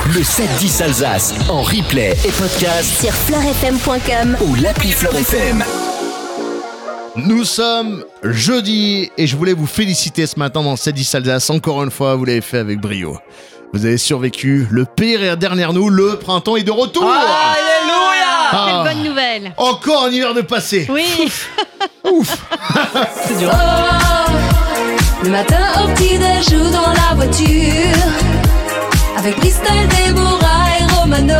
Le 7-10 Alsace en replay et podcast sur fleurfm.com ou l'appli Fleur FM. Nous sommes jeudi et je voulais vous féliciter ce matin dans le 7-10 Alsace. Encore une fois, vous l'avez fait avec brio. Vous avez survécu, le pire est derrière nous, le printemps est de retour. Quelle bonne nouvelle. Encore un hiver de passé. Oui. Ouf. C'est dur. Le matin au petit-déj ou dans la voiture, avec Christelle, Déborah et Romano.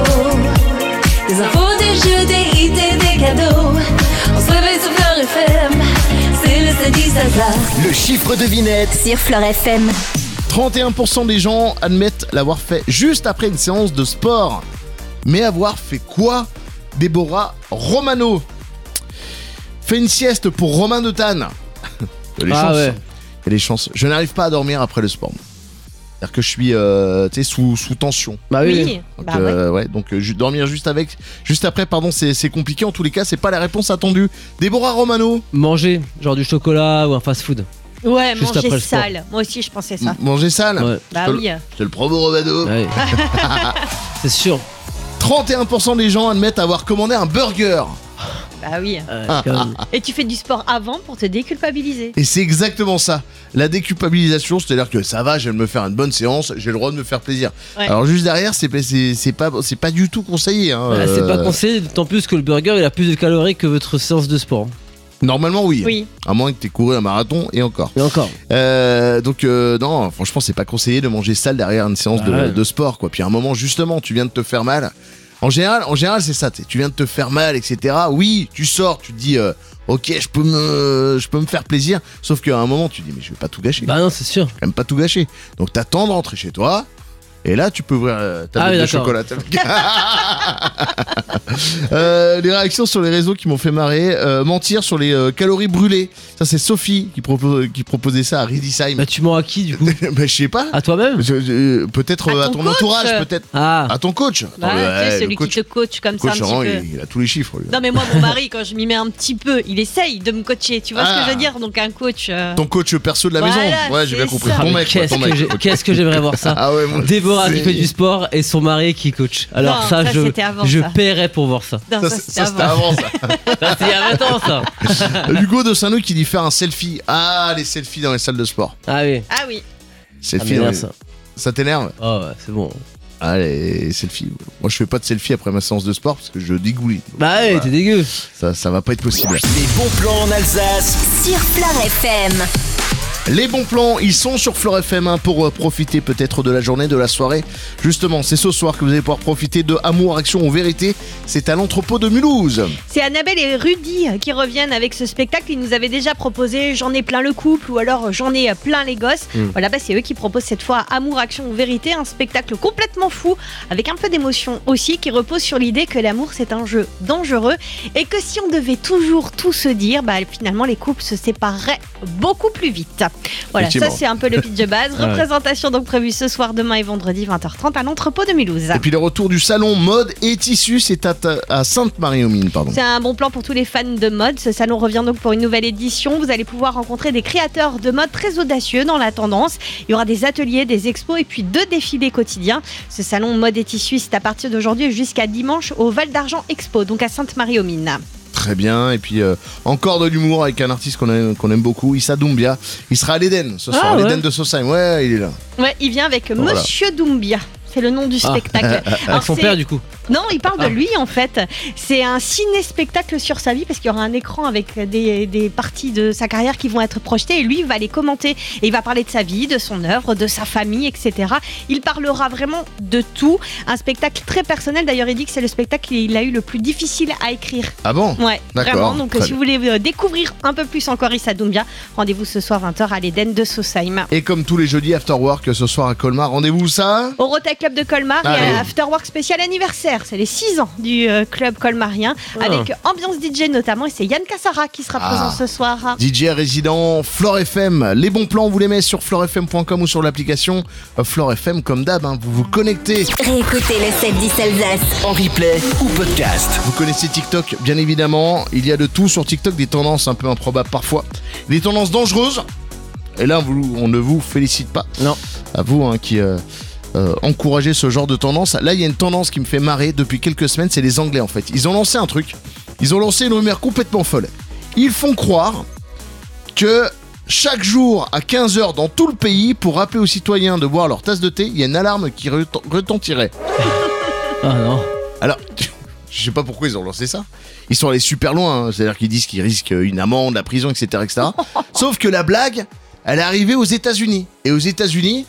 Des infos, des jeux, des hits et des cadeaux. On se réveille sur Fleur FM, c'est le 7-10 Alsace. Le chiffre devinette sur Fleur FM. 31% des gens admettent l'avoir fait juste après une séance de sport. Mais avoir fait quoi, Déborah Romano? Fait une sieste pour Romain de Tannes. Il y a des chances. Ouais. Il y a des chances. Je n'arrive pas à dormir après le sport. C'est-à-dire que je suis sous tension. Bah oui. Oui. Donc, Bah ouais. ouais, donc dormir juste après, c'est compliqué. En tous les cas, c'est pas la réponse attendue. Déborah Romano. Manger, genre du chocolat ou un fast-food. Ouais, Juste après manger le sport. sale. Moi aussi, je pensais ça. Manger sale. Ouais. Bah oui. C'est le promo Romano. Ouais. C'est sûr. 31% des gens admettent avoir commandé un burger. Bah oui. Quand même. Et tu fais du sport avant pour te déculpabiliser. Et c'est exactement ça. La déculpabilisation, c'est-à-dire que ça va, je vais me faire une bonne séance, j'ai le droit de me faire plaisir. Ouais. Alors juste derrière, c'est pas du tout conseillé. Hein. Bah, c'est pas conseillé, d'autant plus que le burger il a plus de calories que votre séance de sport. Normalement, oui. Oui. À moins que tu aies couru un marathon et encore. Et encore. Donc non, franchement, c'est pas conseillé de manger sale derrière une séance de sport, quoi. Puis à un moment, justement, tu viens de te faire mal. En général, c'est ça. Tu viens de te faire mal, etc. Oui, tu sors, tu te dis, ok, je peux me faire plaisir. Sauf qu'à un moment, tu te dis, mais je vais pas tout gâcher. Bah non, c'est sûr. Quand même pas tout gâcher. Donc t'attends de rentrer chez toi. Et là, tu peux ouvrir ta boîte de chocolat. Les réactions sur les réseaux qui m'ont fait marrer. Mentir sur les calories brûlées. Ça, c'est Sophie qui proposait ça à Riedisheim. Bah tu mens à qui du coup? Bah, je sais pas. À toi-même? Peut-être À à ton ton coach. entourage, peut-être. Ah. À ton coach. Bah, Attends, tu sais, le celui coach, qui te coach comme ça un coach, petit vraiment, peu. il a tous les chiffres. Lui. Non mais moi mon mari quand je m'y mets un petit peu il essaye de me coacher, tu vois ce que je veux dire, donc un coach Ton coach perso de la Voilà, maison. Ouais, j'ai bien c'est compris. ça. Ton Mais mec. quoi, ton mec. qu'est-ce que j'aimerais voir ça. Ah ouais, moi, Déborah qui c'est- fait du sport et son mari qui coach. Alors Non, ça, ça, c'était avant, je ça. paierais pour voir ça. non, Ça, c'était ça, c'était avant. avant ça. Ça, c'est il y a 20 ans ça. Hugo de Saint-Louis qui dit faire un selfie. Ah, les selfies dans les salles de sport. Ah oui. Ah oui. Ça Selfie m'énerve, dans les- ça. Ça t'énerve? Oh ouais, c'est bon. Ah, les selfies. Moi, je fais pas de selfie après ma séance de sport parce que je dégouline. Donc, Bah ouais, voilà. t'es dégueu. Ça va pas être possible. Les bons plans en Alsace Sur Fleur FM. Les bons plans, ils sont sur Fleur FM pour profiter peut-être de la journée, de la soirée. Justement, c'est ce soir que vous allez pouvoir profiter de Amour, Action ou Vérité. C'est à l'entrepôt de Mulhouse. C'est Annabelle et Rudy qui reviennent avec ce spectacle. Ils nous avaient déjà proposé J'en ai plein le couple ou alors J'en ai plein les gosses. Voilà, bah c'est eux qui proposent cette fois Amour, Action ou Vérité, un spectacle complètement fou avec un peu d'émotion aussi qui repose sur l'idée que l'amour c'est un jeu dangereux et que si on devait toujours tout se dire, bah finalement les couples se sépareraient beaucoup plus vite. Voilà, ça Effectivement. c'est un peu le pitch de base. Ouais. Représentation donc prévue ce soir, demain et vendredi 20h30 à l'entrepôt de Mulhouse. Et puis le retour du salon mode et tissus, c'est à Sainte-Marie-aux-Mines, pardon. C'est un bon plan pour tous les fans de mode. Ce salon revient donc pour une nouvelle édition. Vous allez pouvoir rencontrer des créateurs de mode très audacieux dans la tendance. Il y aura des ateliers, des expos et puis 2 défilés quotidiens. Ce salon mode et tissus, c'est à partir d'aujourd'hui jusqu'à dimanche au Val d'Argent Expo, donc à Sainte-Marie-aux-Mines. Très bien. Et puis encore de l'humour avec un artiste qu'on aime beaucoup, Issa Doumbia. Il sera à l'Éden ce soir, Ah, ouais. l'Éden de Sausheim. Ouais, il est là. Ouais, il vient avec Voilà. Monsieur Doumbia. C'est le nom du spectacle. Alors, Avec son c'est- père du coup. Non, il parle de lui en fait. C'est un ciné-spectacle sur sa vie parce qu'il y aura un écran avec des parties de sa carrière qui vont être projetées et lui il va les commenter. Et il va parler de sa vie, de son œuvre, de sa famille, etc. Il parlera vraiment de tout. Un spectacle très personnel. D'ailleurs, il dit que c'est le spectacle qu'il a eu le plus difficile à écrire. Ah bon? Ouais, D'accord, vraiment. Donc, très si vous voulez découvrir un peu plus encore Issa Doumbia, rendez-vous ce soir 20h à l'Éden de Sausheim. Et comme tous les jeudis, After Work ce soir à Colmar. Rendez-vous ça? Au Rotary Club de Colmar, Ah il y a oui. un Afterwork spécial anniversaire. C'est les 6 ans du club colmarien avec ambiance DJ notamment. Et c'est Yann Cassara qui sera présent ce soir. DJ résident Fleur FM. Les bons plans, vous les mettez sur fleurfm.com ou sur l'application Fleur FM comme d'hab. Vous vous connectez. Réécoutez le 7-10 Alsace. en replay ou podcast. Vous connaissez TikTok, bien évidemment. Il y a de tout sur TikTok, des tendances un peu improbables parfois. Des tendances dangereuses. Et là, on ne vous félicite pas. Non. À vous qui encourager ce genre de tendance. Là, il y a une tendance qui me fait marrer depuis quelques semaines, c'est les Anglais en fait. Ils ont lancé un truc, ils ont lancé une rumeur complètement folle. Ils font croire que chaque jour à 15h dans tout le pays, pour rappeler aux citoyens de boire leur tasse de thé, il y a une alarme qui retentirait. Ah non. Alors, je sais pas pourquoi ils ont lancé ça. Ils sont allés super loin, hein. C'est-à-dire qu'ils disent qu'ils risquent une amende, la prison, etc. Sauf que la blague, elle est arrivée aux États-Unis. Et aux États-Unis,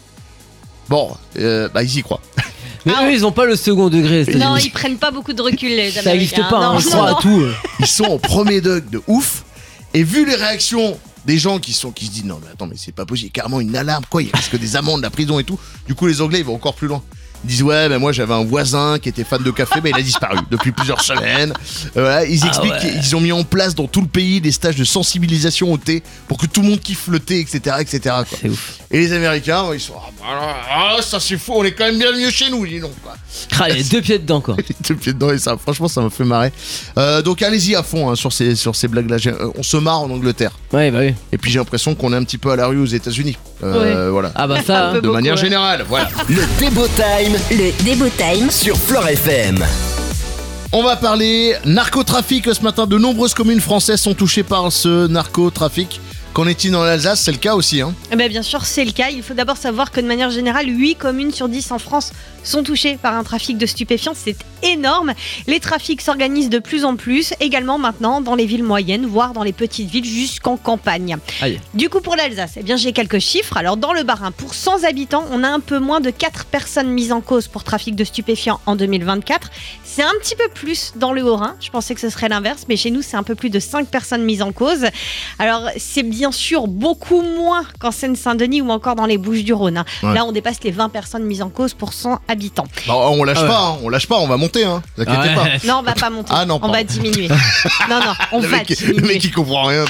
ils y croient. Mais eux, ils ont pas le second degré. Non, ils prennent pas beaucoup de recul, les Américains. Ça existe pas, Non, ils croient à tout. Ils sont au premier degré de ouf. Et vu les réactions des gens qui se disent non mais attends, mais c'est pas possible, il y a carrément une alarme, quoi, il risque des amendes, la prison et tout. Du coup les Anglais ils vont encore plus loin. Ils disent ouais mais moi j'avais un voisin qui était fan de café, mais il a disparu depuis plusieurs semaines. Voilà, ils expliquent qu'ils ont mis en place dans tout le pays des stages de sensibilisation au thé pour que tout le monde kiffe le thé, etc. quoi. C'est ouf. Et les Américains ils sont ça c'est faux, on est quand même bien mieux chez nous, dis donc quoi. Ah, les 2 pieds dedans quoi. Les 2 pieds dedans, et ça franchement ça m'a fait marrer. Donc allez-y à fond hein, sur ces blagues là. On se marre en Angleterre. Ouais bah oui. Et puis j'ai l'impression qu'on est un petit peu à la rue aux États-Unis. Voilà. Ah bah ça. Un peu De manière générale, voilà. Le Débo Time Le Débo Time sur Flirt FM. On va parler narcotrafic ce matin. De nombreuses communes françaises sont touchées par ce narcotrafic. Qu'en est-il dans l'Alsace? C'est le cas aussi, hein. Bien sûr, c'est le cas. Il faut d'abord savoir que de manière générale, 8 communes sur 10 en France sont touchées par un trafic de stupéfiants. C'est énorme. Les trafics s'organisent de plus en plus, également maintenant dans les villes moyennes, voire dans les petites villes jusqu'en campagne. Aïe. Du coup, pour l'Alsace, j'ai quelques chiffres. Alors, dans le Bas-Rhin, pour 100 habitants, on a un peu moins de 4 personnes mises en cause pour trafic de stupéfiants en 2024. C'est un petit peu plus dans le Haut-Rhin. Je pensais que ce serait l'inverse, mais chez nous, c'est un peu plus de 5 personnes mises en cause. Alors, c'est bien sûr beaucoup moins qu'en Seine-Saint-Denis ou encore dans les Bouches-du-Rhône. Hein. Ouais. Là, on dépasse les 20 personnes mises en cause pour 100 habitants. On lâche pas, on va monter, hein. Ne vous inquiétez pas. Non, on va pas monter. Ah non, on pardon. va diminuer. Non, on Le va mec, diminuer. le mec il comprend rien.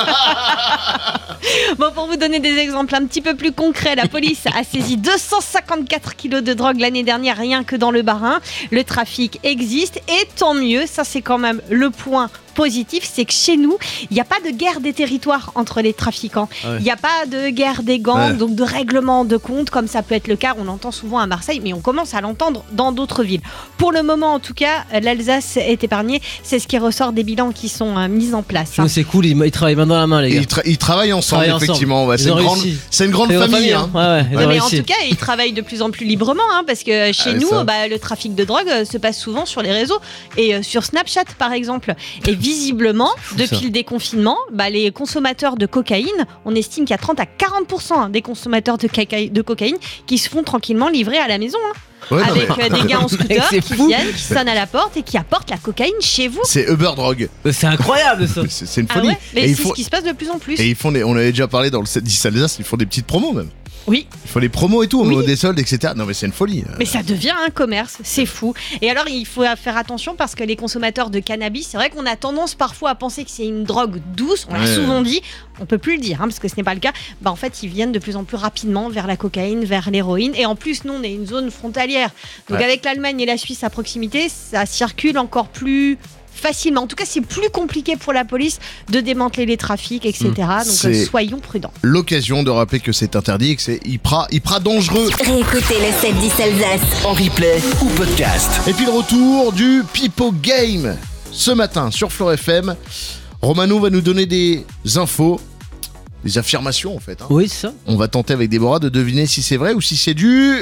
Bon, pour vous donner des exemples un petit peu plus concrets, la police a saisi 254 kilos de drogue l'année dernière, rien que dans le Bas-Rhin. Le trafic existe et tant mieux, ça c'est quand même le point positif, c'est que chez nous, il n'y a pas de guerre des territoires entre les trafiquants. Il n'y a pas de guerre des gangs, donc de règlement de compte, comme ça peut être le cas, on l'entend souvent à Marseille, mais on commence à l'entendre dans d'autres villes. Pour le moment, en tout cas, l'Alsace est épargnée. C'est ce qui ressort des bilans qui sont mis en place. Sinon, c'est cool, ils travaillent main dans la main, les gars. Ils travaillent ensemble, effectivement. Ouais, Ils c'est ont une grande, réussi. c'est une grande C'est famille. Hein. Ouais, ils ont Mais en réussi. tout cas, ils travaillent de plus en plus librement, hein, parce que chez nous, ça. le trafic de drogue se passe souvent sur les réseaux et sur Snapchat, par exemple. Et visiblement, depuis le déconfinement, les consommateurs de cocaïne, on estime qu'il y a 30 à 40% des consommateurs de cocaïne qui se font tranquillement livrer à la maison. Hein. Ouais, non, Avec mais des gars en scooter C'est qui fou. viennent, qui sonnent à la porte et qui apportent la cocaïne chez vous. c'est Uber Drogue. C'est incroyable ça. C'est une Ah folie. ouais, mais Et c'est ils font- ce qui se passe de plus en plus. Et ils font on avait déjà parlé dans le 7-10 Alsace, ils font des petites promos même. Oui. Ils font des promos et tout, au Oui. niveau des soldes, etc. Non mais c'est une folie. Mais ça devient un commerce, c'est fou. Et alors, il faut faire attention parce que les consommateurs de cannabis, c'est vrai qu'on a tendance parfois à penser que c'est une drogue douce, on l'a Ouais. souvent dit, on peut plus le dire parce que ce n'est pas le cas. En fait, ils viennent de plus en plus rapidement vers la cocaïne, vers l'héroïne. Et en plus, nous, on est une zone frontalière. Donc, Ouais. avec l'Allemagne et la Suisse à proximité, ça circule encore plus facilement. En tout cas, c'est plus compliqué pour la police de démanteler les trafics, etc. Donc, C'est- soyons prudents. L'occasion de rappeler que c'est interdit et que c'est hyper dangereux. Réécoutez le 7-10 Alsace. En replay ou podcast. Et puis le retour du Pipo Game ce matin sur Flirt FM. Romano va nous donner des infos, des affirmations en fait. Hein. Oui, c'est ça. On va tenter avec Déborah de deviner si c'est vrai ou si c'est du...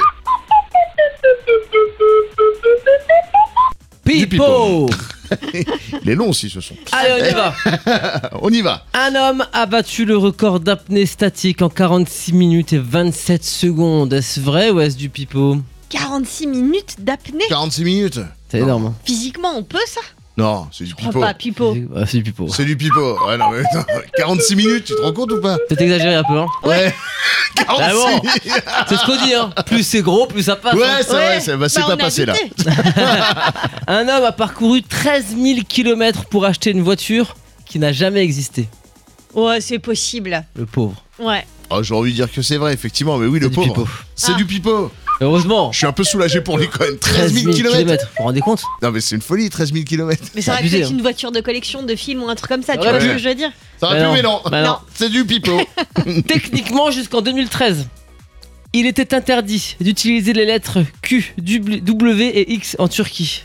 Pipo. Il est long aussi ce son. Allez, on y va. On y va. Un homme a battu le record d'apnée statique en 46 minutes et 27 secondes. Est-ce vrai ou est-ce du pipeau? 46 minutes d'apnée. 46 minutes. C'est Non. énorme. Physiquement, on peut ça? Non, c'est du Je crois Pipo. pas, Pipo. Ah, c'est du pipeau. C'est du Pipo. Ouais, non, mais attends, 46 minutes, tu te rends compte ou pas? Peut-être exagéré un peu, hein. Ouais. 46 Ah bon. minutes. C'est ce qu'on dit, hein. Plus c'est gros, plus ça passe. Ouais, hein. c'est vrai, c'est Bah, pas on a passé là. douté. Un homme a parcouru 13 000 km pour acheter une voiture qui n'a jamais existé. Ouais, c'est possible. Le pauvre. Ouais. Ah, j'ai envie de dire que c'est vrai, effectivement, mais oui, le du pauvre. Pipo. C'est Ah. du Pipo. Heureusement. Je suis un peu soulagé pour lui quand même. 13 000 km. km. Vous vous rendez compte? Non, mais c'est une folie, 13 000 km. Mais ça aurait pu abusé, être hein. une voiture de collection de films ou un truc comme ça, tu Ouais, vois ce ouais. que je veux dire? Ça aurait Bah pu, non. mais non. Bah non. C'est du Pipo. Techniquement jusqu'en 2013. Il était interdit d'utiliser les lettres Q, W et X en Turquie.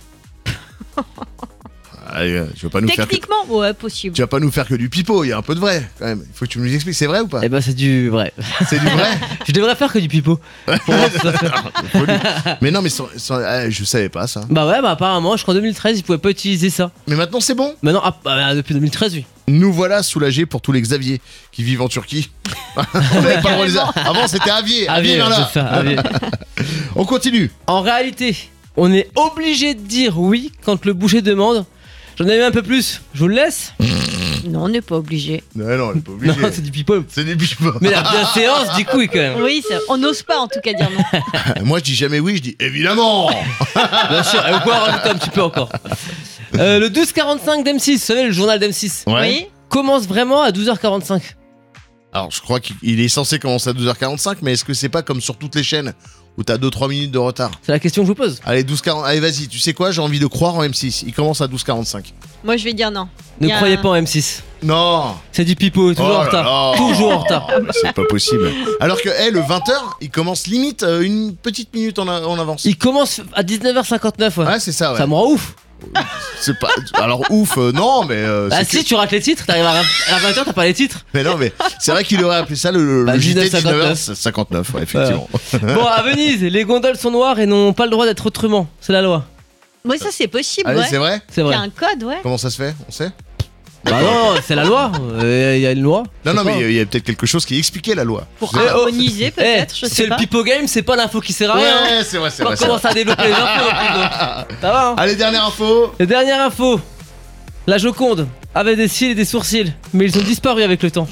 Allez, je veux pas nous faire que... Techniquement, ouais, possible. Tu vas pas nous faire que du pipeau, il y a un peu de vrai quand même. Il faut que tu nous expliques, c'est vrai ou pas? Eh ben c'est du vrai. C'est du vrai. Je devrais faire que du pipeau. Pour voir si ça se fait. Mais non, mais je savais pas ça. Bah ouais, bah apparemment, je crois en 2013, ils pouvaient pas utiliser ça. Mais maintenant c'est bon. Maintenant, depuis 2013, oui. Nous voilà soulagés pour tous les Xavier qui vivent en Turquie. On n'avait pas le droit de les... Avant c'était Avier. Avier, viens là. C'est ça, Avier. On continue. En réalité, on est obligé de dire oui quand le boucher demande. J'en ai mis un peu plus, je vous le laisse. Non, on n'est pas obligé. Non, on est pas obligé. Non, c'est du pipeau. C'est des pipeaux. Mais la bienséance dit oui quand même. Oui, on n'ose pas en tout cas dire non. Moi je dis jamais oui, je dis évidemment. Bien sûr, et on peut en rajouter un petit peu encore. Le 12h45 d'M6, vous savez, le journal d'M6, Oui. commence vraiment à 12h45. Alors je crois qu'il est censé commencer à 12h45, mais est-ce que c'est pas comme sur toutes les chaînes où t'as 2-3 minutes de retard? C'est la question que je vous pose. Allez, 12h40, allez vas-y, tu sais quoi, j'ai envie de croire en M6, il commence à 12h45. Moi, je vais dire non. Ne Il y a croyez un- pas en M6. Non. C'est du pipeau, toujours Oh en là retard. là. Toujours en retard. C'est pas possible. Alors que, le 20h, il commence limite une petite minute en avance. Il commence à 19h59, ouais. Ouais, c'est ça, ouais. Ça me rend ouf. C'est pas... Alors ouf, non, mais... Ah c'est si, que- tu rates les titres, t'arrives à 20h, t'as pas les titres. Mais non, mais c'est vrai qu'il aurait appelé ça le Bah, JT 19h59. 19h59, ouais, effectivement. Bon, à Venise, les gondoles sont noires et n'ont pas le droit d'être autrement. C'est la loi. Oui, ça c'est possible, Allez, ouais. c'est vrai? C'est Il y vrai. a un code, ouais. Comment ça se fait? On sait? Bah non, c'est la loi. Il y a une loi. Non, Je non, sais mais pas. il y a peut-être quelque chose qui expliquait la loi. Pour Je sais pas. harmoniser peut-être, je c'est sais le pas. pipeau game, c'est pas l'info qui sert à rien. Ouais, c'est vrai, c'est On vrai. c'est vrai. commence à développer les infos non plus, donc. Ça va, hein. Allez, dernière info. Et dernière info. La Joconde avait des cils et des sourcils, mais ils ont disparu avec le temps.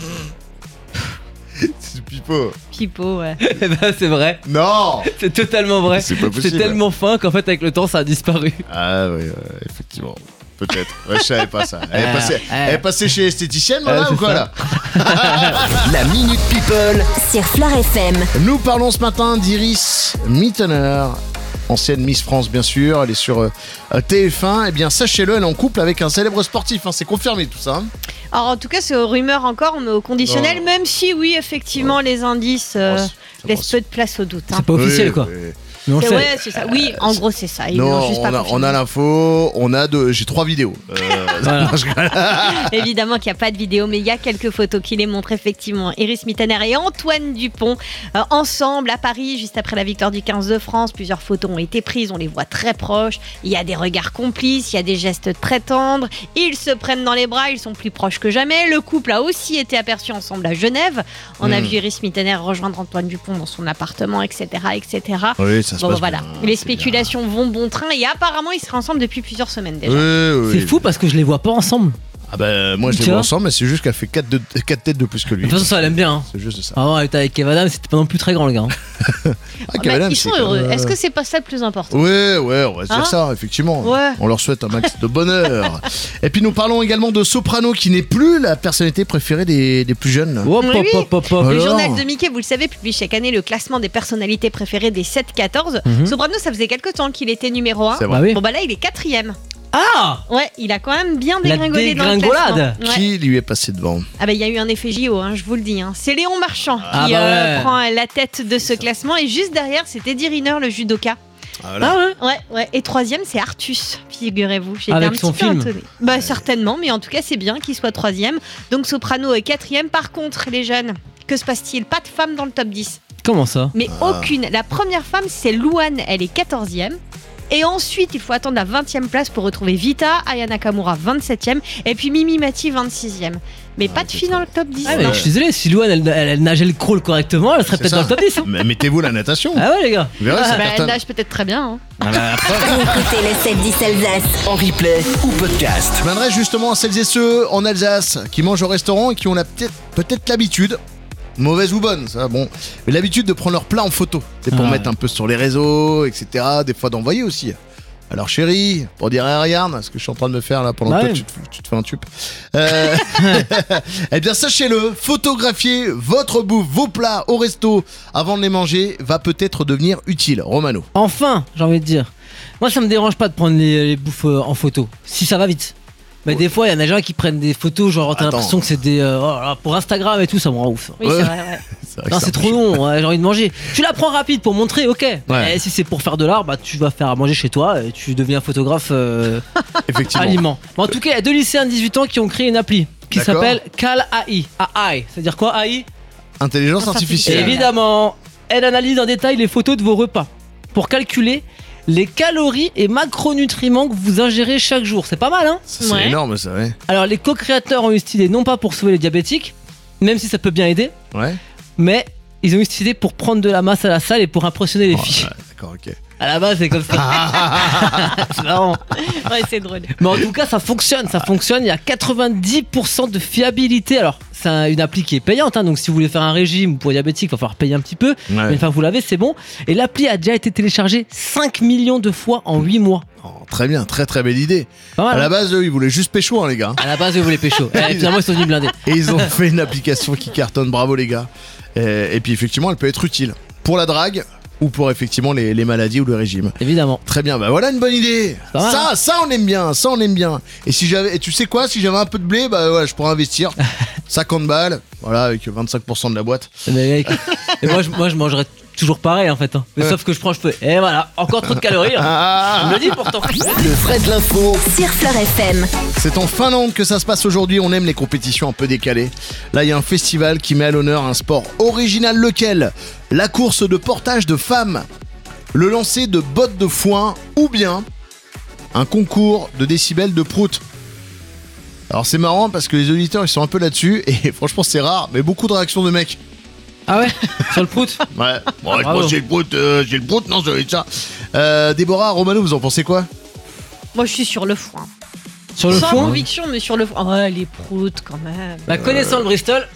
C'est du pipeau. Pipo, ouais. Eh ben c'est vrai, Non. c'est totalement vrai. C'est pas possible. C'est tellement fin qu'en fait avec le temps ça a disparu. Ah oui, effectivement. Peut-être. Ouais, je savais pas ça. Elle est Ah, passée, ah. elle est passée chez l'esthéticienne, là, c'est ou quoi, ça. là? La Minute People. Sur Flair FM. Nous parlons ce matin d'Iris Mittener, ancienne Miss France, bien sûr. Elle est sur TF1. Eh bien, sachez-le, elle est en couple avec un célèbre sportif. Hein. C'est confirmé, tout ça. Hein. Alors en tout cas, c'est aux rumeurs encore, mais au conditionnel, Non. même si oui, effectivement, les indices laissent peu de place au doute. Hein. C'est pas officiel Oui, quoi. oui. Mais on le Et sait. ouais, c'est ça. Oui, en gros, c'est ça. Ils Non, l'ont juste pas on a confirmé. l'info. J'ai 3 vidéos. Voilà. Évidemment qu'il n'y a pas de vidéo, mais il y a quelques photos qui les montrent effectivement. Iris Mittener et Antoine Dupont ensemble à Paris, juste après la victoire du 15 de France. Plusieurs photos ont été prises, on les voit très proches. Il y a des regards complices, il y a des gestes très tendres. Ils se prennent dans les bras, ils sont plus proches que jamais. Le couple a aussi été aperçu ensemble à Genève. On a vu Iris Mittener rejoindre Antoine Dupont dans son appartement, etc. etc. Oui, ça se Bon, passe voilà, bien, les c'est spéculations vont bon train et apparemment ils seraient ensemble depuis plusieurs semaines déjà. bien. Oui, C'est fou parce que je les vois pas ensemble. Ah bah, moi, je Tu les vois vois ensemble, mais c'est juste qu'elle fait 4 têtes de plus que De lui. toute façon, ça elle aime bien. Hein. C'est juste ça. Avant, elle était avec Kev Adams, c'était pas non plus très grand le gars. Hein. Ah, Bah, Kev Adams, ils sont c'est heureux. quand même, Est-ce que c'est pas ça le plus important? Ouais, on va se dire Hein ça, effectivement. Ouais. On leur souhaite un max de bonheur. Et puis nous parlons également de Soprano, qui n'est plus la personnalité préférée des plus jeunes. Hop, Oui, hop, oui. hop, hop, hop. Alors Le journal de Mickey, vous le savez, publie chaque année le classement des personnalités préférées des 7-14. Soprano, ça faisait quelques temps qu'il était numéro 1. C'est vrai. Bah oui. Bon bah là, il est 4ème. Ah, Ouais, il a quand même bien La dégringolé dans le dégringolade. classement. Ouais. Qui lui est passé devant? Ah bah il y a eu un effet JO, hein, je vous le dis. Hein. C'est Léon Marchand Ah qui bah ouais. prend la tête de ce classement. Et juste derrière, c'est Eddie Riner, le judoka. Ah, voilà. Ah ouais. Ouais. Et 3ème, c'est Artus, figurez-vous. J'ai été Avec un son petit peu film. étonnée. Bah certainement, mais en tout cas, c'est bien qu'il soit 3ème. Donc Soprano est 4ème. Par contre, les jeunes, que se passe-t-il? Pas de femmes dans le top 10. Comment ça? Mais aucune. La première femme, c'est Louane, elle est 14ème. Et ensuite, il faut attendre la 20ème place pour retrouver Vita, Aya Nakamura 27ème, et puis Mimi Mati 26ème. Mais pas de filles dans le top 10. Ah mais non. je suis désolé, si Louane elle nageait le crawl correctement, elle serait C'est peut-être dans ça. le top 10. Hein. Mais mettez-vous la natation. Ah ouais les gars. Vous verrez, Ah, c'est bah, elle certain. nage peut-être très bien. Hein. Écoutez le 7-10 Alsace. En replay ou podcast. Je m'adresse justement à celles et ceux en Alsace qui mangent au restaurant et qui ont peut-être l'habitude, mauvaise ou bonne, ça, bon, mais l'habitude de prendre leur plat en photo. C'est pour Ah mettre un peu sur les réseaux, etc. Des fois d'envoyer aussi. Alors chérie, pour dire regarde ce que je suis en train de me faire là pendant Bah que ouais. toi, tu te fais un tube. Eh bien sachez-le, photographier votre bouffe, vos plats au resto avant de les manger va peut-être devenir utile. Romano. Enfin, j'ai envie de dire. Moi ça me dérange pas de prendre les bouffes en photo, si ça va vite. Mais des fois, il y en a des gens qui prennent des photos, genre t'as Attends. l'impression que c'est des pour Instagram et tout, ça me rend ouf. Oui, Ouais. c'est vrai, ouais. C'est vrai que Non, ça c'est marche. trop long, ouais, j'ai envie de manger. Tu la prends rapide pour montrer, ok. Mais si c'est pour faire de l'art, bah tu vas faire à manger chez toi et tu deviens photographe Effectivement. aliment. Bon, en tout cas, il y a 2 lycéens de 18 ans qui ont créé une appli qui D'accord. s'appelle Cal AI. AI, c'est-à-dire quoi AI? Intelligence artificielle. Évidemment, elle analyse en détail les photos de vos repas pour calculer les calories et macronutriments que vous ingérez chaque jour. C'est pas mal, hein? C'est Ouais. énorme ça, ouais. Alors, les co-créateurs ont eu cette idée non pas pour sauver les diabétiques, même si ça peut bien aider, Ouais. mais ils ont eu cette idée pour prendre de la masse à la salle et pour impressionner les Oh, filles. ouais, d'accord, ok. À la base, c'est comme ça. C'est marrant. Ouais, c'est drôle. Mais en tout cas, ça fonctionne. Il y a 90% de fiabilité. Alors, c'est une appli qui est payante, hein, donc si vous voulez faire un régime pour diabétique, il va falloir payer un petit peu. Mais Ouais. une fois que vous l'avez, c'est bon. Et l'appli a déjà été téléchargée 5 millions de fois en 8 mois. Oh, très bien, très très belle idée. Pas mal, À la hein. base, eux, ils voulaient juste pécho, hein, les gars. À la base, vous voulez pécho. Et finalement, ils sont venus blindés. Et ils ont fait une application qui cartonne, bravo les gars. Et puis effectivement, elle peut être utile pour la drague ou pour effectivement les maladies ou le régime. Évidemment. Très bien, bah voilà une bonne idée. Pas mal, hein. Ça on aime bien, ça on aime bien. Et tu sais quoi, si j'avais un peu de blé, bah ouais, je pourrais investir 50 balles, voilà, avec 25% de la boîte. Mais mec, et moi, je mangerais toujours pareil en fait. Hein. Mais sauf que je prends, je fais. Et voilà, encore trop de calories. Hein. Ah, Je me le dis pourtant. Le vrai de l'info. Sur Fleur FM. c'est en Finlande que ça se passe aujourd'hui, on aime les compétitions un peu décalées. Là, il y a un festival qui met à l'honneur un sport original, lequel? La course de portage de femmes, le lancer de bottes de foin ou bien un concours de décibels de prout. Alors c'est marrant parce que les auditeurs ils sont un peu là-dessus et franchement c'est rare, mais beaucoup de réactions de mecs. Ah ouais? Sur le prout? Ouais, bon, Bravo. moi j'ai le prout, non, ça va être ça. Déborah, Romano, vous en pensez quoi? Moi, je suis sur le foin. Sur le Sans fond? conviction, mais sur le foin. Ouais, les proutes quand même. Bah, connaissant le Bristol.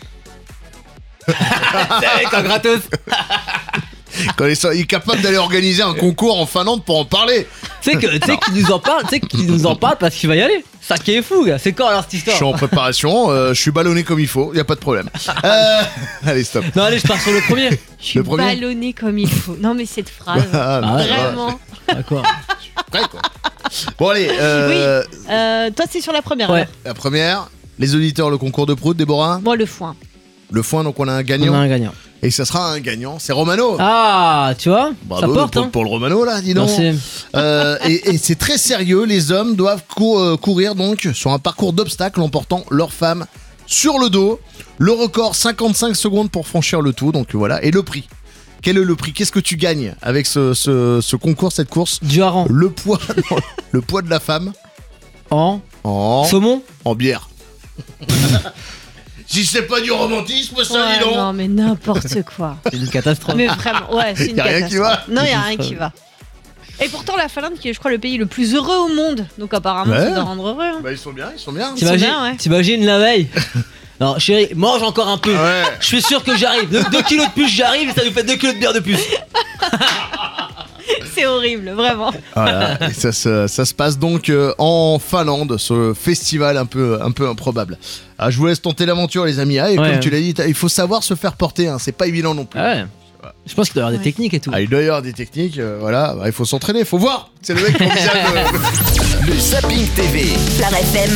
C'est quand gratos. Quand il est capable d'aller organiser un concours en Finlande pour en parler. Tu sais qu'il nous en parle parce qu'il va y aller. Ça qui est fou, gars. C'est quand alors cette Je histoire? suis en préparation, je suis ballonné comme il faut, y a pas de problème. Allez, stop. Non, allez, je pars sur le premier. Je suis Le premier ballonné comme il faut. Non, mais cette phrase, Ah, ouais, vraiment. D'accord. Prêt, quoi. Bon, allez, Toi, c'est sur la première. Ouais. alors. la première, les auditeurs, le concours de prout, Déborah. Moi, le foin. Le foin, donc on a un On a gagnant. un gagnant. Et ça sera un gagnant, c'est Romano. Ah, tu vois? Bravo ça porte, pour, hein. pour le Romano, là, dis donc. Merci. Et c'est très sérieux, les hommes doivent courir donc sur un parcours d'obstacles en portant leur femme sur le dos. Le record, 55 secondes pour franchir le tout, donc voilà. Et le prix. Quel est le prix? Qu'est-ce que tu gagnes avec ce concours, cette course? Du hareng. Le poids, non, le poids de la femme En en saumon. bière. Si c'est pas du romantisme, ça, Ouais, dis donc. non, mais n'importe quoi. C'est une catastrophe. Mais vraiment, ouais, c'est une Y a rien qui va. catastrophe. Non, il y a rien qui va. Et pourtant, la Finlande, qui est, je crois, le pays le plus heureux au monde. Donc, apparemment, Ouais. ça doit rendre heureux. hein. Bah, ils sont bien, ils sont bien. sont bien, ouais. T'imagines la veille? Non, chérie, mange encore un peu. Ouais. Je suis sûr que j'arrive. 2 kilos de plus, j'arrive et ça nous fait 2 kilos de bière de plus. C'est horrible, vraiment. Voilà. Et ça se passe donc en Finlande, ce festival un peu improbable. Ah, je vous laisse tenter l'aventure, les amis. Ah, et Ouais. comme tu l'as dit, il faut savoir se faire porter, hein. C'est pas évident non plus. Ah ouais. Je pense qu'il doit y avoir des Ouais. techniques et tout. Ah, il doit y avoir des techniques, voilà. Bah, il faut s'entraîner, il faut voir. C'est le mec qui envisage Le Zapping TV. Fleur FM.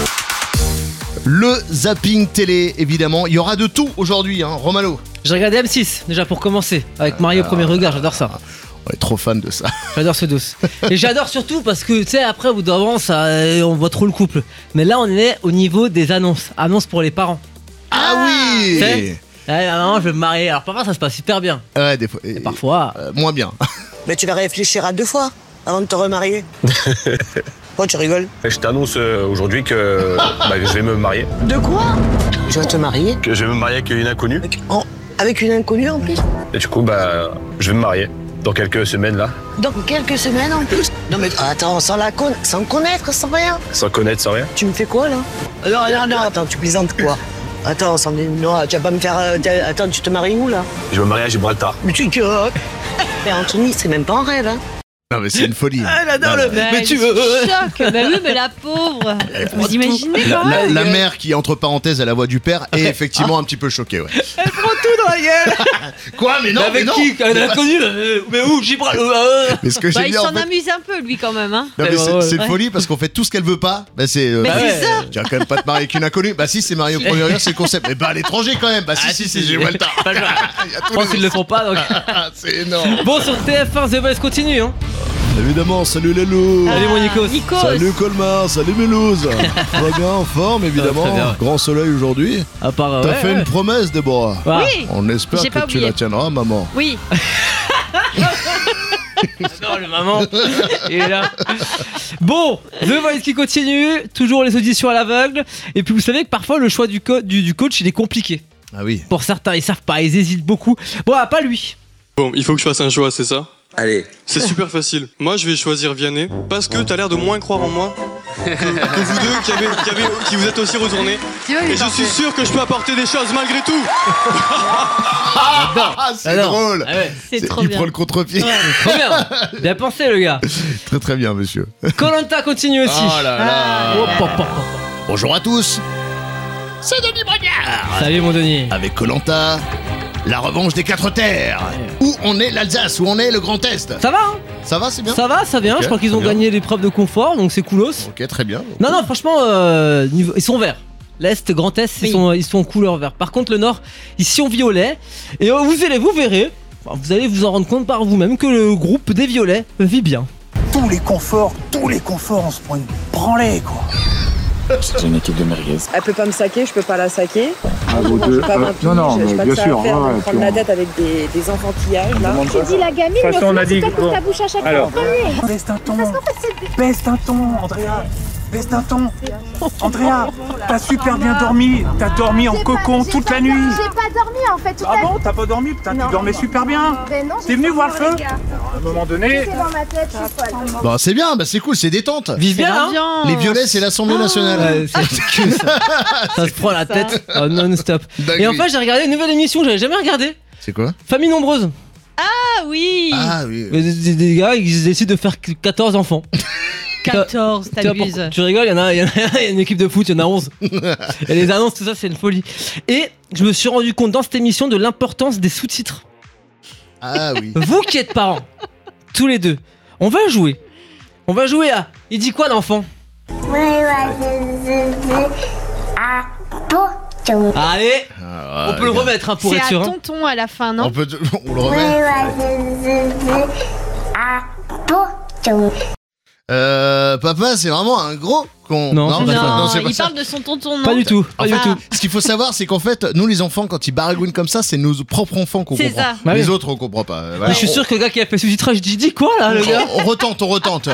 le zapping télé, évidemment. Il y aura de tout aujourd'hui, hein. Romano. J'ai regardé M6 déjà pour commencer avec Mario au premier regard. J'adore ça. On est trop fan de ça. J'adore ce dos. Et j'adore surtout parce que tu sais après au bout d'un moment ça on voit trop le couple. Mais là on est au niveau des annonces. Annonces pour les parents. Ah oui. C'est- Ouais, maman, je vais me marier. Alors parfois ça se passe hyper bien. Ouais, des fois. Et parfois. Moins bien. Mais tu vas réfléchir à 2 fois avant de te remarier. Pourquoi tu rigoles? Je t'annonce aujourd'hui que je vais me marier. De quoi? Je vais te marier? Que je vais me marier avec une inconnue. Avec une inconnue en plus? Et du coup, je vais me marier dans quelques semaines là. Dans quelques semaines en plus? Non mais attends, sans connaître, sans rien. Sans connaître, sans rien. Tu me fais quoi là? Non, attends, tu plaisantes quoi? Attends, non, tu vas pas me faire... attends, tu te maries où là? Je vais me marier à Gibraltar. Mais tu... Mais Anthony, c'est même pas un rêve, hein? Non, mais c'est une folie. Ah, j'adore Non, le. mais- Mais tu elle veux. choque. Bah oui, mais la pauvre. Vous imaginez quand La même mère qui, entre parenthèses, a la voix du père est effectivement un petit peu choquée, ouais. Elle prend tout dans la gueule. Quoi? Mais non, Mais avec mais non. qui? Un inconnu? Mais où? Gibraltar. Mais ce que j'ai Il dit en s'en fait. amuse un peu, lui, quand même. Hein. Non, mais Ouais. c'est une folie parce qu'on fait tout ce qu'elle veut pas. Bah c'est. Mais Bah c'est ouais. ça. Tu vas quand même pas te marier avec une inconnue. Bah si, c'est marié au premier regard, c'est le concept. Mais bah à l'étranger quand même. Bah si, c'est Gibraltar. Pas grave. Il y a Je tous pense les- qu'ils le font pas donc. Ah, c'est énorme. Bon, sur TF1, The Voice continue. Hein. Évidemment, salut les loups. Salut, mon Nikos. Nikos. Salut Colmar, salut Mélouse. Très bien, en forme évidemment. Très bien. Grand soleil aujourd'hui. À part. T'as ouais, fait ouais. une promesse, Déborah. Ah. Oui. On espère J'ai que pas tu oublié. la tiendras, maman. Oui. Non, le maman, il est là. Bon, The Voice qui continue, toujours les auditions à l'aveugle. Et puis vous savez que parfois le choix du coach il est compliqué. Ah oui. Pour certains, ils savent pas, ils hésitent beaucoup. Bon, pas lui. Bon, il faut que je fasse un choix, c'est ça? Allez. C'est super facile. Moi, je vais choisir Vianney parce que t'as l'air de moins croire en moi que vous deux qui vous êtes aussi retournés. Et je suis sûr que je peux apporter des choses malgré tout. Ah, c'est Alors, drôle. ah ouais, C'est trop Il bien. prend le contre-pied. trop bien. Bien pensé, le gars. Très très bien, monsieur. Koh-Lanta continue aussi. Oh là là. Oh, pop, pop, pop. Bonjour à tous. C'est Denis Brognard. Salut, mon Denis. Avec Koh-Lanta, la revanche des 4 terres. Où on est l'Alsace, où on est le Grand Est. Ça va, hein? Ça va, c'est bien. Ça va, ça vient. Ok, Je crois qu'ils ont très bien. gagné l'épreuve de confort, donc c'est coolos. Ok, très bien. Non, non, franchement, ils sont verts. L'Est, Grand Est, ils sont en couleur vert. Par contre, le Nord, ils sont violets. Et vous verrez, enfin, vous allez vous en rendre compte par vous-même que le groupe des violets vit bien. Tous les conforts, on se prend une branlée, quoi. C'est une équipe de merguez. Elle peut pas me saquer, je peux pas la saquer. À vous Je deux. peux pas m'impliquer, Non, j'ai mais pas bien que ça sûr. à faire, ouais, de me prendre la tête avec des enfantillages là. J'ai dit la gamine, mais on a dit ta bouche à chaque alors, baisse d'un ton, Andrea. Baisse d'un ton. Andrea, t'as super bien dormi. T'as dormi en cocon toute la nuit. J'ai pas dormi en fait toute Ah la bon, t'as pas dormi? Putain, tu dormais super bien. Ben non, T'es venu voir le feu? les gars. À un moment donné. C'est dans ma tête, je suis folle. Bah c'est bien, bah c'est cool, c'est détente. Vive bien, hein? l'ambiance. Les violets, c'est l'Assemblée nationale. Ouais, c'est que ça. Ça se prend la tête non-stop. Et enfin, j'ai regardé une nouvelle émission que j'avais jamais regardé. C'est quoi? Famille nombreuse. Ah oui. Ah oui. Des gars, ils décident de faire 14 enfants. 14, Tu vois, t'abuses. tu rigoles, il y a une équipe de foot, il y en a 11. Et les annonces, tout ça, c'est une folie. Et je me suis rendu compte dans cette émission de l'importance des sous-titres. Ah oui. Vous qui êtes parents, tous les deux, on va jouer. On va jouer à... Il dit quoi l'enfant? Allez, on peut le remettre hein, pour C'est être à sûr. hein. tonton à la fin, non? On le remet. Papa, c'est vraiment un gros con. Non, c'est pas ça. Non, c'est pas il ça. parle de son tonton, non? Pas du tout, pas En du fait, tout. ce qu'il faut savoir, c'est qu'en fait, nous les enfants, quand ils baragouinent comme ça, c'est nos propres enfants qu'on C'est comprend. ça. Bah Les oui. autres, on comprend pas. Voilà. Mais je suis sûr que le gars qui a fait sous-titrage, il dit quoi là, le gars? On retente, on retente.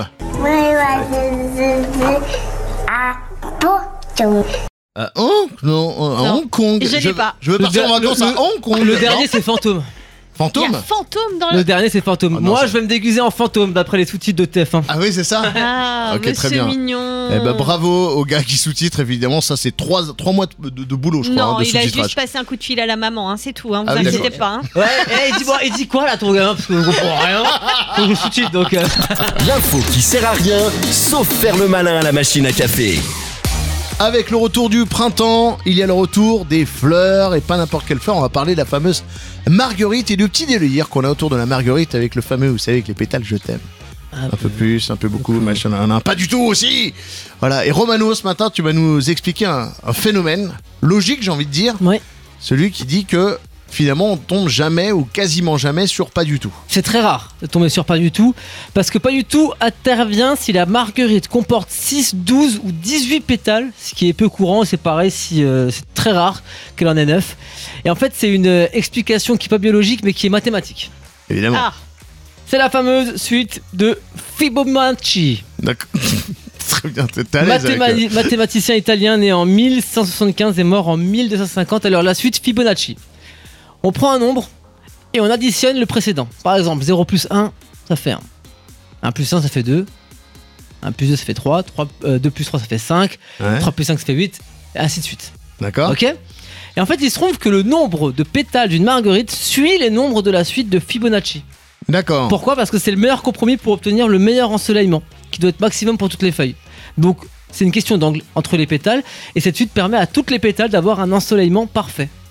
À Hong Kong. Je l'ai pas. Je veux partir en vacances à Hong Kong. Le Non. dernier, c'est fantôme. Il y Fantôme. a fantôme dans Le le. dernier, c'est fantôme. Oh non, Moi, ça- je vais me déguiser en fantôme d'après les sous-titres de TF1. Ah oui, c'est ça. Ah, Ok, très monsieur bien. mignon. Eh ben bravo aux gars qui sous-titrent, évidemment, ça c'est 3 mois de boulot, je crois, Non, hein, de il a sous-titrage. juste passé un coup de fil à la maman, hein, c'est tout, hein, vous Ah oui, inquiétez d'accord. pas. Hein. Ouais, il dit quoi là ton gars? Parce que je comprends rien. Faut que je sous-titre donc. L'info qui sert à rien, sauf faire le malin à la machine à café. Avec le retour du printemps, il y a le retour des fleurs, et pas n'importe quelle fleur, on va parler de la fameuse marguerite et du petit délire qu'on a autour de la marguerite avec le fameux, vous savez, avec les pétales je t'aime. Un peu plus, un peu beaucoup, machin, pas du tout aussi. Voilà, et Romano, ce matin, tu vas nous expliquer un phénomène logique, j'ai envie de dire. Ouais. Celui qui dit que finalement on tombe jamais ou quasiment jamais sur pas du tout. C'est très rare de tomber sur pas du tout, parce que pas du tout intervient si la marguerite comporte 6, 12 ou 18 pétales, ce qui est peu courant, c'est pareil si c'est très rare qu'elle en ait 9. Et en fait, c'est une explication qui n'est pas biologique, mais qui est mathématique. Évidemment. Ah, C'est la fameuse suite de Fibonacci. D'accord. Très bien, t'es à l'aise avec, Mathématicien italien né en 1175 et mort en 1250. Alors la suite Fibonacci. On prend un nombre et on additionne le précédent. Par exemple, 0 plus 1, ça fait 1. 1 plus 1, ça fait 2. 1 plus 2, ça fait 3. 2 plus 3, ça fait 5. Ouais. 3 plus 5, ça fait 8. Et ainsi de suite. D'accord. Ok ? Et en fait, il se trouve que le nombre de pétales d'une marguerite suit les nombres de la suite de Fibonacci. D'accord. Pourquoi ? Parce que c'est le meilleur compromis pour obtenir le meilleur ensoleillement, qui doit être maximum pour toutes les feuilles. Donc, c'est une question d'angle entre les pétales, et cette suite permet à toutes les pétales d'avoir un ensoleillement parfait.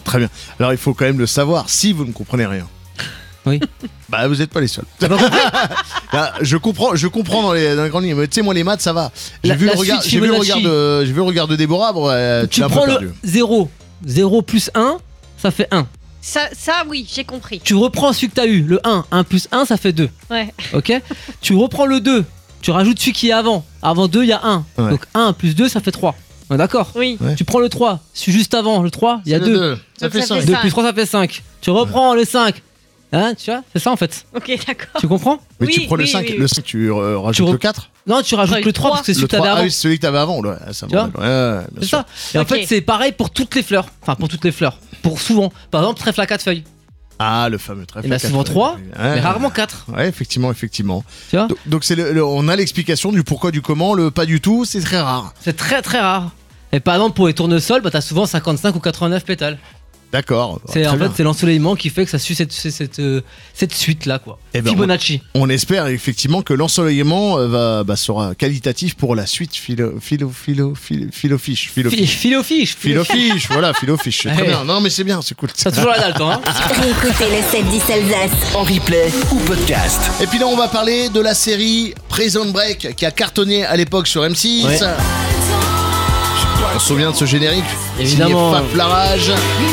Très bien. Alors il faut quand même le savoir, si vous ne comprenez rien. Oui. Bah vous n'êtes pas les seuls. Là, je comprends dans les grandes lignes. Mais tu sais, moi les maths ça va. J'ai vu le regard de Déborah. Bon, tu prends le 0. 0 plus 1, ça fait 1. Ça oui, j'ai compris. Tu reprends celui que t'as eu, le 1. 1 plus 1, ça fait 2. Ouais. Ok. Tu reprends le 2. Tu rajoutes celui qui est avant. Avant 2, il y a 1. Ouais. Donc 1 plus 2, ça fait 3. D'accord. Oui. Ouais. Tu prends le 3. Celui juste avant, le 3, il y a 2. Ça fait 5. 2 plus 3, ça fait 5. Tu reprends le 5. Hein, tu vois, c'est ça en fait. Ok, d'accord. Tu comprends? Mais Oui, tu prends le oui, 5, oui. le 5 tu rajoutes le 4. Non, tu rajoutes le 3 parce que c'est celui que t'avais avant. Ah oui, c'est celui que t'avais avant. Ouais, ça Tu vois bien C'est sûr. ça. Et en Ok. fait, c'est pareil pour toutes les fleurs. Enfin, pour toutes les fleurs. Pour souvent. Par exemple, trèfle à 4 feuilles. Ah, le fameux trèfle. Il y en a à quatre souvent feuilles. 3, Ouais. mais rarement 4. Ouais, effectivement. Tu vois? Donc c'est on a l'explication du pourquoi, du comment, le pas du tout, c'est très rare. C'est très très rare. Et par exemple, pour les tournesols, bah, t'as souvent 55 ou 89 pétales. D'accord. C'est en fait c'est l'ensoleillement qui fait que ça suit cette suite là quoi. Eh ben, Fibonacci. On espère effectivement que l'ensoleillement sera qualitatif pour la suite Philofiche. Philofiche, voilà, Philofiche. C'est très Ouais. bien. Non, mais c'est bien, c'est cool. T'as toujours la dalle toi hein. Écoutez le 7-10 Alsace. En replay ou podcast. Et puis là, on va parler de la série Prison Break qui a cartonné à l'époque sur M6. Ouais. On se souvient de ce générique. Évidemment. Signé Faf Larage,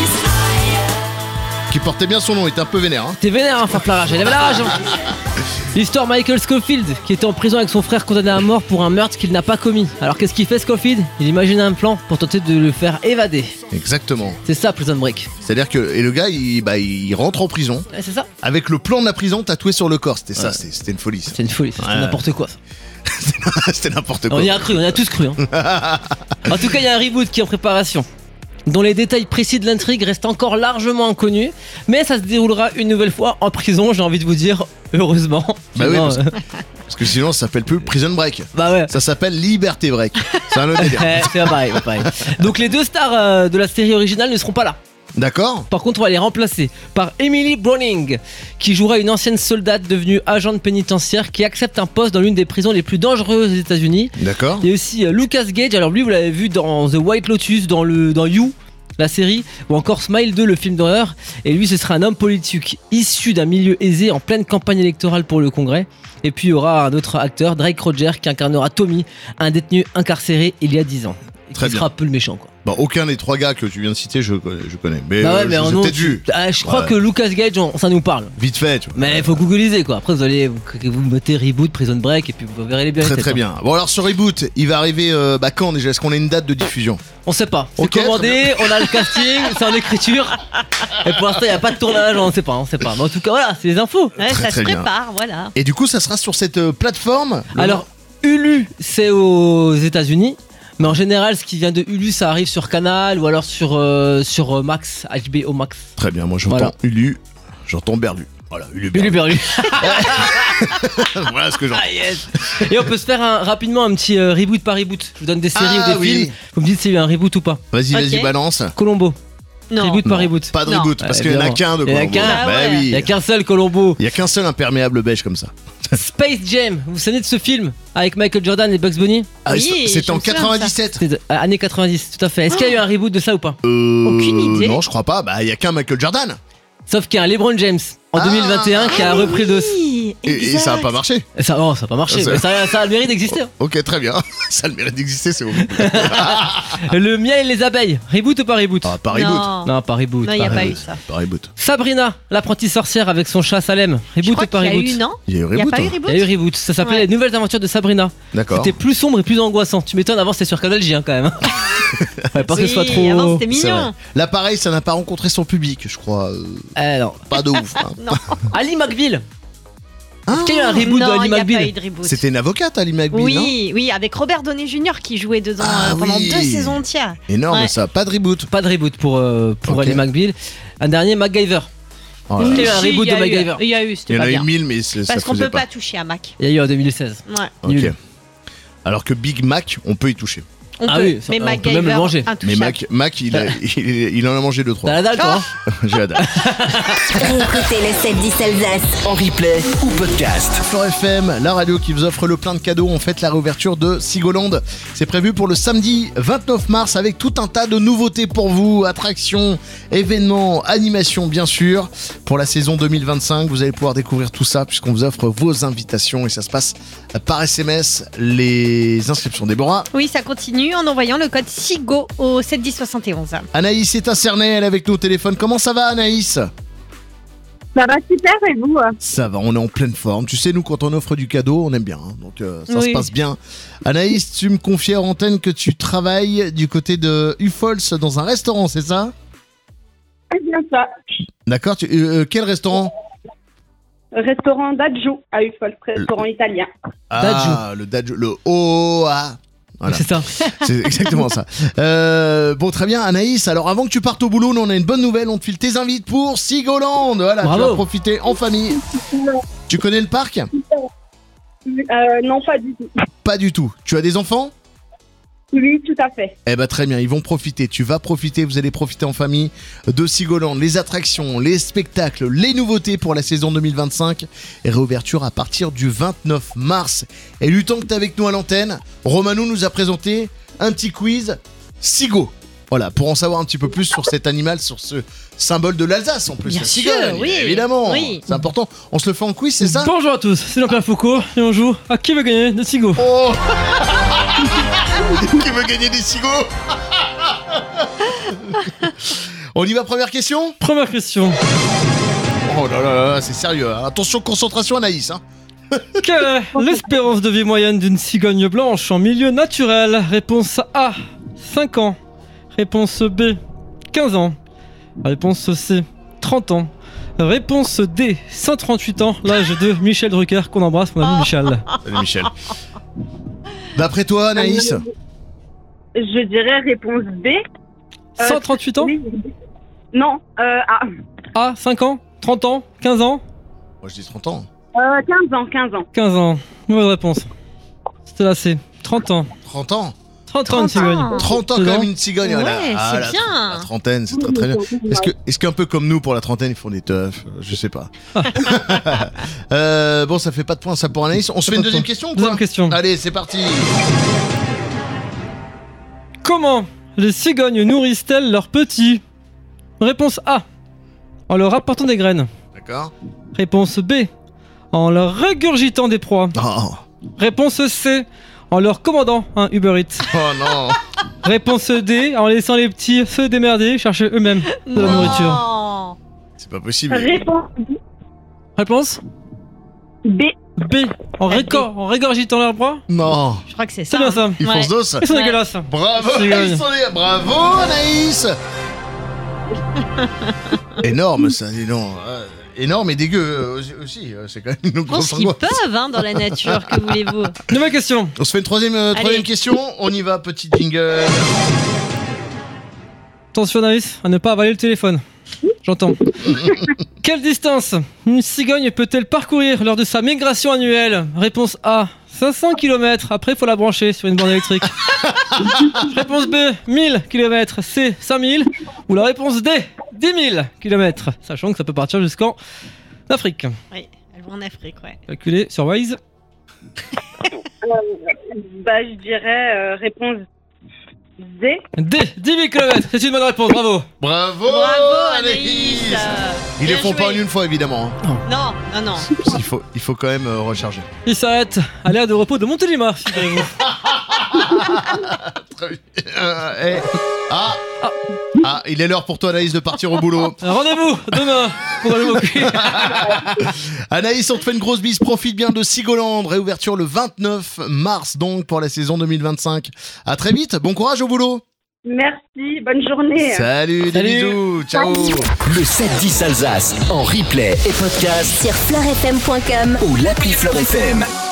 qui portait bien son nom, il était un peu vénère. Hein. T'es vénère hein, Faf Larage, elle avait la rage hein. L'histoire Michael Scofield qui était en prison avec son frère condamné à mort pour un meurtre qu'il n'a pas commis. Alors qu'est-ce qu'il fait Scofield? Il imagine un plan pour tenter de le faire évader. Exactement. C'est ça Prison Break. C'est-à-dire que le gars, il rentre en prison Ouais, c'est ça. avec le plan de la prison tatoué sur le corps. C'était ça, c'était une folie. Ça. C'est une folie, c'était Ouais. n'importe quoi. C'était n'importe quoi. On y a cru, on y a tous cru hein. En tout cas, il y a un reboot qui est en préparation, dont les détails précis de l'intrigue restent encore largement inconnus, mais ça se déroulera une nouvelle fois en prison, j'ai envie de vous dire, heureusement. Bah oui, Sinon, parce que sinon, ça s'appelle plus Prison Break. bah ouais. Ça s'appelle Liberté Break. C'est un autre délire. C'est pas pareil, pas pareil. Donc les deux stars de la série originale ne seront pas là. D'accord. Par contre, on va les remplacer par Emily Browning, qui jouera une ancienne soldate devenue agente pénitentiaire qui accepte un poste dans l'une des prisons les plus dangereuses des États-Unis. D'accord. Il y a aussi Lucas Gage, alors lui vous l'avez vu dans The White Lotus, dans You, la série, ou encore Smile 2, le film d'horreur. Et lui ce sera un homme politique issu d'un milieu aisé en pleine campagne électorale pour le Congrès. Et puis il y aura un autre acteur, Drake Roger, qui incarnera Tommy, un détenu incarcéré il y a 10 ans. Et Très qui sera un peu le méchant quoi. Bon, aucun des trois gars que tu viens de citer, je connais. Mais, Bah ouais, mais je en les ai nom, peut-être vus. je crois Ouais. que Lucas Gage, ça nous parle. Vite fait, tu vois. Mais il faut googliser quoi. Après vous mettez Reboot, Prison Break et puis vous verrez les bien. Très très bien. Bon alors ce reboot, il va arriver quand déjà? Est-ce qu'on a une date de diffusion? On sait pas. C'est Ok, très commandé, on a le casting, c'est en écriture. Et pour l'instant il n'y a pas de tournage, on sait pas. Mais en tout cas voilà, c'est les infos. Ouais, Très, ça très se bien. prépare, voilà. Et du coup ça sera sur cette plateforme? Alors Hulu c'est aux États-Unis. Mais en général, ce qui vient de Hulu, ça arrive sur Canal ou alors sur Max, HBO Max. Très bien, moi j'entends Voilà. Hulu, j'entends Berlu. Voilà, Hulu Hulu Berlu. Berlu. Voilà ce que j'entends. Ah yes. Et on peut se faire rapidement un petit reboot par reboot. Je vous donne des séries Ah, ou des oui. films. Vous me dites s'il y a un reboot ou pas. Vas-y, vas-y, Ok. balance. Colombo. Non. Reboot par reboot. Pas de Non. reboot, parce Ouais, qu'il y en a évidemment. qu'un de Il y en a Colombo. qu'un. Bah Ah ouais. oui. Il n'y a qu'un seul Colombo. Il y a qu'un seul imperméable beige comme ça. Space Jam. Vous vous souvenez de ce film avec Michael Jordan et Bugs Bunny? Ah, Oui, c'était je en me souviens de ça. 97. C'était années 90, tout à fait. Est-ce qu'il y a eu un reboot de ça ou pas? Aucune idée. Non, je crois pas. Bah, il y a qu'un Michael Jordan. Sauf qu'il y a un LeBron James en 2021 qui a repris le dos. Oui, Et ça a pas marché. Et ça, ça a pas marché, Ça- mais ça a le mérite d'exister. Ok, très bien. Ça a le mérite d'exister, c'est horrible. Le miel et les abeilles, reboot ou pas reboot? Ah, pas reboot. Non. Non, pas reboot. Non, il n'y a pas pas eu reboot. ça. Pas reboot. Sabrina, l'apprentie sorcière avec son chat Salem, Je reboot crois ou pas qu'il y a reboot? eu, non Il y a eu Il n'y a reboot. pas eu hein. reboot Il y a eu reboot, ça s'appelait Ouais. Les Nouvelles Aventures de Sabrina. D'accord. C'était plus sombre et plus angoissant. Tu m'étonnes, avant c'était sur Canal J quand même. Ouais, pas que ce soit trop. Avant c'était C'est vrai. mignon. Là, pareil, ça n'a pas rencontré son public, je crois. Non. Pas de ouf. hein. Non, Ali McBeal. Ah, Est-ce qu'il y a eu un reboot de non, Ali il n'y a pas eu McBeal? de reboot. C'était une avocate, Ali McBeal, non? Oui, oui, avec Robert Downey Jr. qui jouait dedans Ah pendant oui. 2 saisons entières. Énorme Ouais. ça, pas de reboot. Pas de reboot pour Ok. Ali McBeal. Un dernier, MacGyver. Oh là Est-ce là. qu'il y a eu un Si, reboot il y a de eu- MacGyver? Il y a eu, Il c'était y en pas a eu bien. 1000, mais ça Parce qu'on faisait peut pas. pas toucher à Mac. Il y a eu en 2016. Ouais. Ok. Nul. Alors que Big Mac, on peut y toucher. On Ah peut. oui, ça, mais on peut MacGyver, même le manger. Mais intouchable. Mac, il en a mangé 2-3. T'as la dalle, toi hein J'ai la dalle. Réécoutez le 7-10 Alsace. En replay ou podcast. Fort FM, la radio qui vous offre le plein de cadeaux. On fête la réouverture de Sigoland. C'est prévu pour le samedi 29 mars avec tout un tas de nouveautés pour vous. Attractions, événements, animations bien sûr. Pour la saison 2025, vous allez pouvoir découvrir tout ça puisqu'on vous offre vos invitations et ça se passe par SMS. Les inscriptions, Déborah. Oui, ça continue en envoyant le code SIGO au 71071. Anaïs est à Cernay, elle est avec nous au téléphone. Comment ça va, Anaïs ? Ça va super et vous? Ça va, on est en pleine forme. Tu sais, nous, quand on offre du cadeau, on aime bien. Hein. Donc, ça Oui. se passe bien. Anaïs, tu me confiais en antenne que tu travailles du côté de Ufols dans un restaurant, c'est ça ? C'est bien ça. D'accord. Quel restaurant ? Restaurant Dadju à Ufols, restaurant italien. Ah, le Dadju. Le OA. Voilà. C'est ça. C'est exactement ça. Bon, très bien, Anaïs. Alors, avant que tu partes au boulot, nous, on a une bonne nouvelle. On te file tes invites pour Sigoland. Voilà, Bravo. tu vas profiter en famille. Tu connais le parc ? Non, pas du tout. Pas du tout. Tu as des enfants ? Oui, tout à fait. Eh ben très bien, ils vont profiter, tu vas profiter, vous allez profiter en famille de Sigoland, les attractions, les spectacles, les nouveautés pour la saison 2025 et réouverture à partir du 29 mars. Et du temps que tu es avec nous à l'antenne, Romano nous a présenté un petit quiz Sigo. Voilà, pour en savoir un petit peu plus sur cet animal, sur ce symbole de l'Alsace en plus. Bien la sûr, cigogne, oui. évidemment. Oui. C'est important. On se le fait en quiz, c'est ça ? Bonjour à tous, c'est Jean-Pierre Foucault et on joue à qui veut gagner de Sigo. Oh Qui veut gagner des Sigo? On y va, première question? Première question. Oh là là là, c'est sérieux. Hein. Attention, concentration, Anaïs. Hein. Quelle est l'espérance de vie moyenne d'une cigogne blanche en milieu naturel? Réponse A, 5 ans. Réponse B, 15 ans. Réponse C, 30 ans. Réponse D, 138 ans. L'âge de Michel Drucker, qu'on embrasse, mon ami Michel. Salut Michel. D'après toi, Anaïs? Je dirais réponse B. 138 ans? Oui. Non, A. A, 5 ans, 30 ans, 15 ans? Moi je dis 30 ans. 15 ans, 15 ans. 15 ans. Mauvaise réponse. C'était là, c'est 30 ans. 30 ans? 30 ans de cigogne. 30 ans quand même une cigogne. Ouais, voilà. c'est bien. La trentaine, c'est très très bien. Est-ce qu'un peu comme nous pour la trentaine, ils font des teufs? Je sais pas. Bon, ça fait pas de points ça pour Anaïs. On se fait une deuxième question ou quoi? Deuxième question. Allez, c'est parti. Comment les cigognes nourrissent-elles leurs petits? Réponse A, en leur apportant des graines. D'accord. Réponse B, en leur régurgitant des proies. Oh. Réponse C, en leur commandant un Uber Eats. Oh non. Réponse D, en laissant les petits se démerder, chercher eux-mêmes de la nourriture. Non. C'est pas possible. Réponse Réponse B. B, en régurgitant leurs proies. Non. Je crois que c'est C'est ça. bien ça. Ils foncent d'os. Ils sont Ouais. dégueulasses. Bravo. Cigogne. Bravo Anaïs. Énorme ça, dis donc. Énorme et dégueu aussi. C'est quand même une Je pense grosse qu'ils angoisse. peuvent hein, dans la nature, que voulez-vous. Nouvelle question. On se fait une troisième question. On y va, petit jingle. Attention Anaïs, à ne pas avaler le téléphone. J'entends. Quelle distance une cigogne peut-elle parcourir lors de sa migration annuelle? Réponse A, 500 km. Après, il faut la brancher sur une borne électrique. Réponse B, 1000 km. C, 5000. Ou la réponse D, 10 000 km. Sachant que ça peut partir jusqu'en Afrique. Oui, elles vont en Afrique, ouais. Calculé sur Waze. Je dirais réponse D. D, 10 000 km. C'est une bonne réponse, bravo. Bravo, Bravo Anaïs. Ils les Bien font pas en joué. une fois évidemment. Hein. Non, non, non. Il faut quand même recharger. Il s'arrête à l'aire de repos de Montélimar, figurez-vous. Très bien. Il est l'heure pour toi Anaïs de partir au boulot. Rendez-vous demain pour un nouveau quiz. Anaïs, on te fait une grosse bise, profite bien de Sigoland, réouverture le 29 mars donc pour la saison 2025. À très vite, bon courage au boulot. Merci, bonne journée. Salut, des bisous, ciao. Le 7-10 Alsace en replay et podcast Sur fleurfm.com ou l'appli Fleur FM.